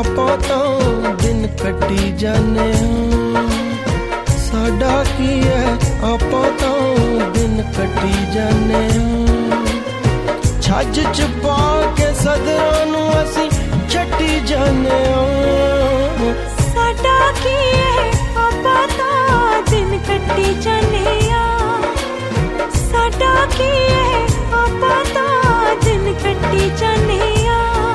ਆਪਾਂ ਤਾਂ ਦਿਨ ਕੱਟੀ ਜਾਂਦੇ ਹਾਂ ਸਾਡਾ ਕੀ ਹੈ ਆਪਾਂ ਤਾਂ ਦਿਨ ਕੱਟੀ ਜਾਂਦੇ ਹਾਂ ਛੱਜ ਚ ਪਾ ਕੇ ਸਦਰਾਂ ਨੂੰ ਅਸੀਂ ਛੱਟੀ ਜਾਂਦੇ ਹਾਂ ਸਾਡਾ ਕੀ ਹੈ ਆਪਾਂ ਤਾਂ ਦਿਨ ਕੱਟੀ ਜਾਂਦੇ ਹਾਂ ਸਾਡਾ ਕੀ ਹੈ ਆਪਾਂ ਤਾਂ ਦਿਨ ਕੱਟੀ ਜਾਂਦੇ ਹਾਂ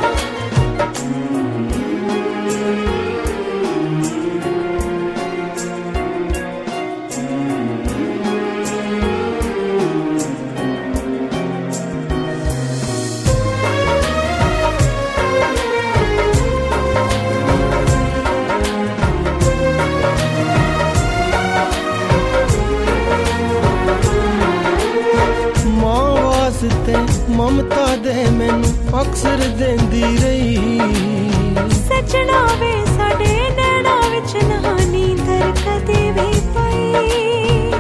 ममता दे मैनू अक्सर देंदी रही सजना वे साडे नैना विच ना नींदर कदे भी पई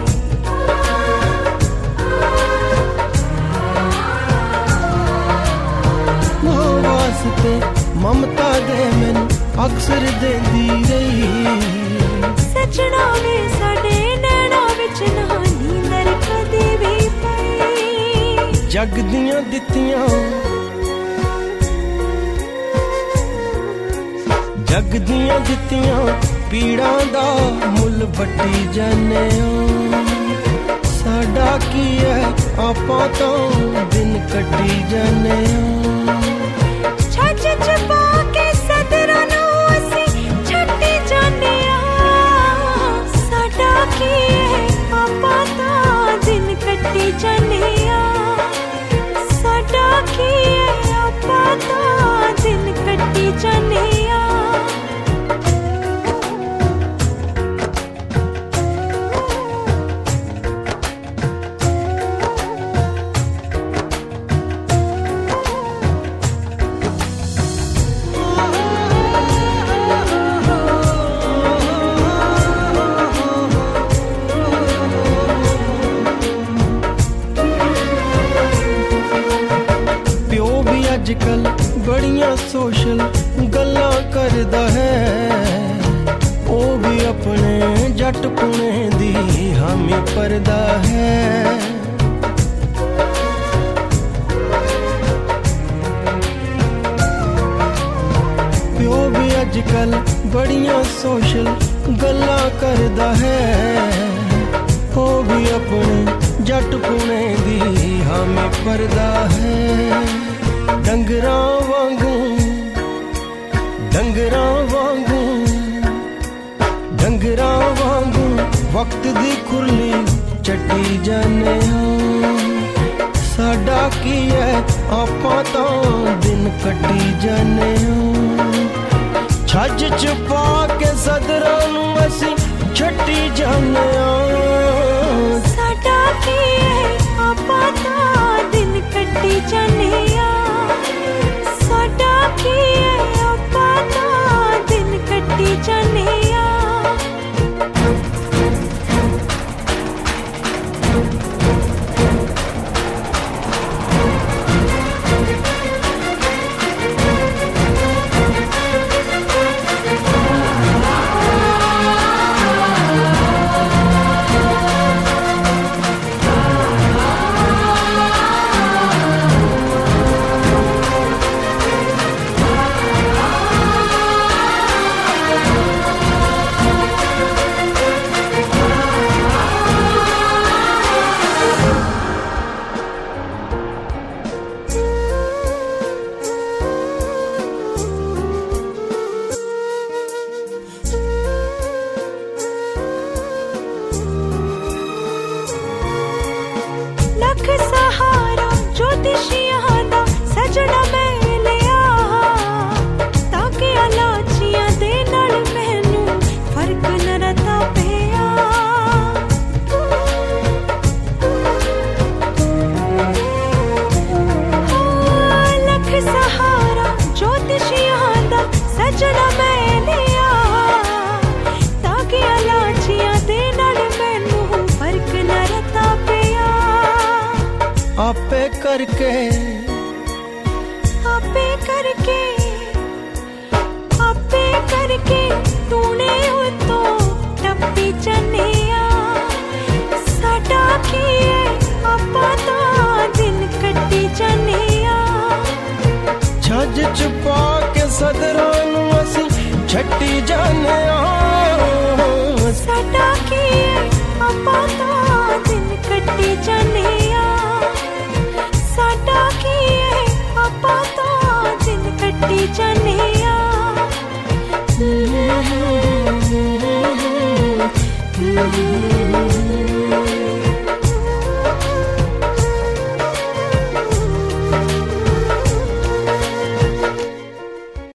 मां वास्ते ममता दे मैनू अक्सर देंदी रही सजना वे साडे नैना विच ना नींदर कदे भी जग दियां दित्तियां जग दियां दित्तियां पीड़ां दा मुल वट्टी जाने साडा की है आपां तां दिन कट्टी जाने छज च पा के सदरां नूं असीं छट्टी जाने साडा की है आपां तां दिन कट्टी जाने की ਆਪਾਂ ਤਾਂ ਦਿਨ ਕੱਟੀ ਜਾਂਦੇ ਆ अजकल बड़ियां सोशल गल्लां करदा है ओ भी अपने जट पुणे दी हामी परदा है प्यो भी अजकल बड़ियां सोशल गल्लां करदा है ओ भी अपने जट पुणे दी हामी परदा है डंगरां वांगू वक्त दी खुरली चट्टी जाने साडा की है आपां तां दिन कट्टी जाने छज च पा के सदरां नूं असीं छट्टी जाने साडा की है आपां तां दिन कट्टी जाने साडा की है आपां तां दिन कट्टी जाने सहारा ज्योतिषियां दा सजना मैं लिया ताकि अलाचियां दे नाल मैनू फर्क न रता पिया लख सहारा ज्योतिषियां दा सजना मैं लिया ताकि अलाचियां दे नाल मैनू फर्क न रता पिया आपे करके आपे करके आप के टूने उतो टप्पी जाने साडा की है आपां तां दिन कट्टी जाने छज छुपा के सदरां नूं असीं छट्टी जाने